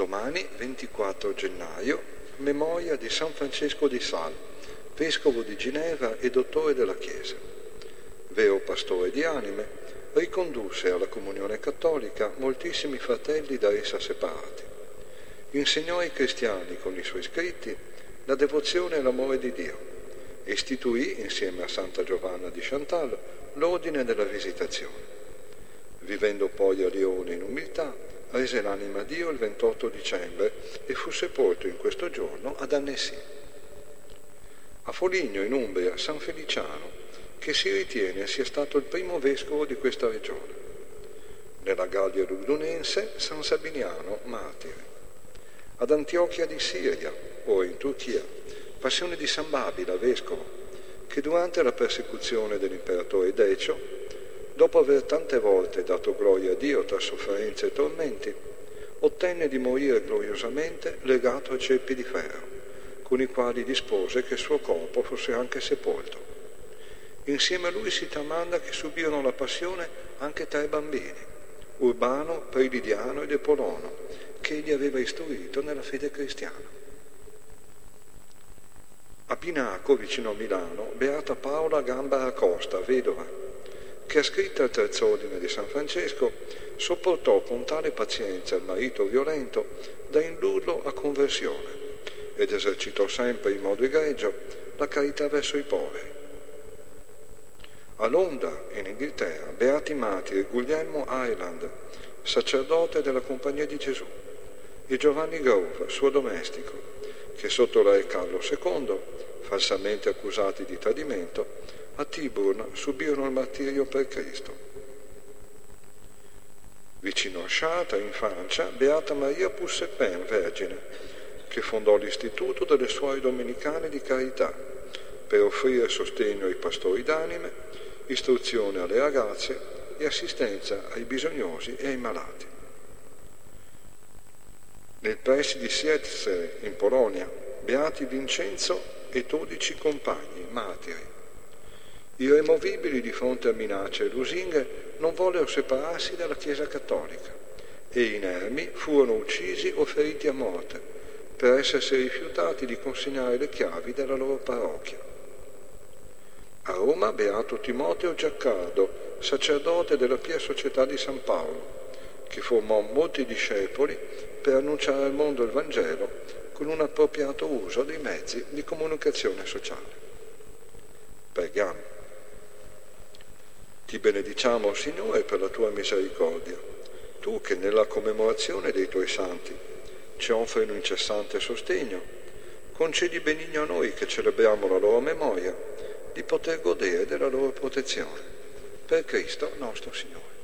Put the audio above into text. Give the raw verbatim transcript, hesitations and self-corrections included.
Domani, ventiquattro gennaio, memoria di San Francesco di Sales, vescovo di Ginevra e dottore della Chiesa. Vero pastore di anime, ricondusse alla comunione cattolica moltissimi fratelli da essa separati. Insegnò ai cristiani con i suoi scritti la devozione e l'amore di Dio e istituì, insieme a Santa Giovanna di Chantal, l'ordine della Visitazione. Vivendo poi a Lione in umiltà, rese l'anima a Dio il ventotto dicembre e fu sepolto in questo giorno ad Annecy. A Foligno, in Umbria, San Feliciano, che si ritiene sia stato il primo vescovo di questa regione. Nella Gallia Lugdunense, San Sabiniano, martire. Ad Antiochia di Siria, ora in Turchia, passione di San Babila, vescovo, che durante la persecuzione dell'imperatore Decio, dopo aver tante volte dato gloria a Dio tra sofferenze e tormenti, ottenne di morire gloriosamente legato a ceppi di ferro, con i quali dispose che il suo corpo fosse anche sepolto. Insieme a lui si tramanda che subirono la passione anche tre bambini, Urbano, Prilidiano ed Epolono, che egli aveva istruito nella fede cristiana. A Pinaco, vicino a Milano, beata Paola Gambara Costa, vedova, che ascritta al terzo ordine di San Francesco, sopportò con tale pazienza il marito violento da indurlo a conversione ed esercitò sempre in modo egregio la carità verso i poveri. A Londra, in Inghilterra, beati martiri Guglielmo Ireland, sacerdote della Compagnia di Gesù, e Giovanni Grove, suo domestico, che sotto il re Carlo secondo, falsamente accusati di tradimento, a Tyburn subirono il martirio per Cristo. Vicino a Chartres, in Francia, beata Maria Poussepin, vergine, che fondò l'istituto delle suore domenicane di carità per offrire sostegno ai pastori d'anime, istruzione alle ragazze e assistenza ai bisognosi e ai malati. Nel pressi di Siedlce, in Polonia, beati Vincenzo e dodici compagni, martiri. Irremovibili di fronte a minacce e lusinghe, non vollero separarsi dalla Chiesa cattolica e inermi furono uccisi o feriti a morte per essersi rifiutati di consegnare le chiavi della loro parrocchia. A Roma, beato Timoteo Giaccardo, sacerdote della Pia Società di San Paolo, che formò molti discepoli per annunciare al mondo il Vangelo con un appropriato uso dei mezzi di comunicazione sociale. Preghiamo. Ti benediciamo, Signore, per la tua misericordia, tu che nella commemorazione dei tuoi santi ci offri un incessante sostegno, concedi benigno a noi che celebriamo la loro memoria di poter godere della loro protezione. Per Cristo nostro Signore.